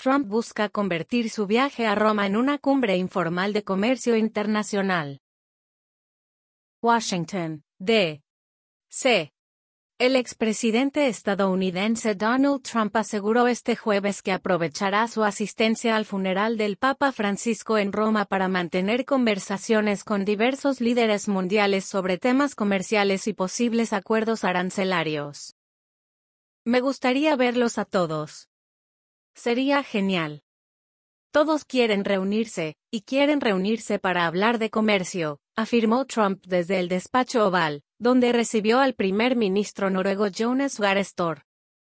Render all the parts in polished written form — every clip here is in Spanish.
Trump busca convertir su viaje a Roma en una cumbre informal de comercio internacional. Washington, D.C. El expresidente estadounidense Donald Trump aseguró este jueves que aprovechará su asistencia al funeral del Papa Francisco en Roma para mantener conversaciones con diversos líderes mundiales sobre temas comerciales y posibles acuerdos arancelarios. Me gustaría verlos a todos. Sería genial. Todos quieren reunirse, y quieren reunirse para hablar de comercio, afirmó Trump desde el despacho Oval, donde recibió al primer ministro noruego Jonas Gahr Støre.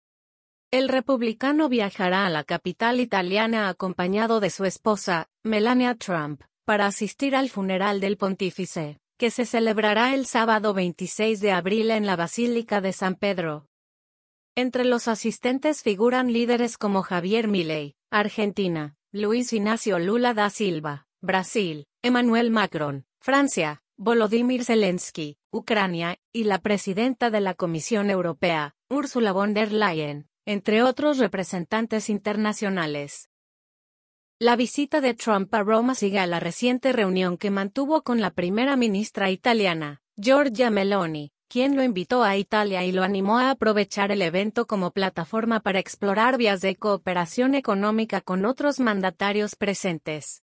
El republicano viajará a la capital italiana acompañado de su esposa, Melania Trump, para asistir al funeral del pontífice, que se celebrará el sábado 26 de abril en la Basílica de San Pedro. Entre los asistentes figuran líderes como Javier Milei, Argentina, Luis Inácio Lula da Silva, Brasil, Emmanuel Macron, Francia, Volodymyr Zelensky, Ucrania, y la presidenta de la Comisión Europea, Ursula von der Leyen, entre otros representantes internacionales. La visita de Trump a Roma sigue a la reciente reunión que mantuvo con la primera ministra italiana, Giorgia Meloni, quien lo invitó a Italia y lo animó a aprovechar el evento como plataforma para explorar vías de cooperación económica con otros mandatarios presentes.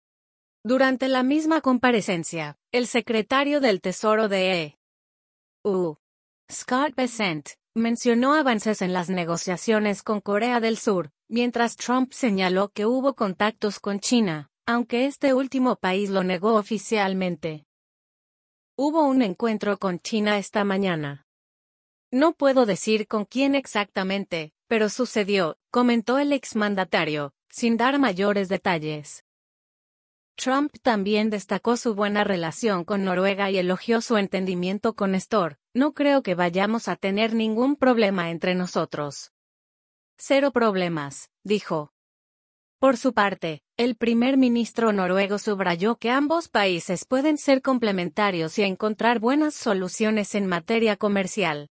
Durante la misma comparecencia, el secretario del Tesoro de EU, Scott Bessent, mencionó avances en las negociaciones con Corea del Sur, mientras Trump señaló que hubo contactos con China, aunque este último país lo negó oficialmente. Hubo un encuentro con China esta mañana. No puedo decir con quién exactamente, pero sucedió, comentó el exmandatario, sin dar mayores detalles. Trump también destacó su buena relación con Noruega y elogió su entendimiento con Støre. No creo que vayamos a tener ningún problema entre nosotros. Cero problemas, dijo. Por su parte, el primer ministro noruego subrayó que ambos países pueden ser complementarios y encontrar buenas soluciones en materia comercial.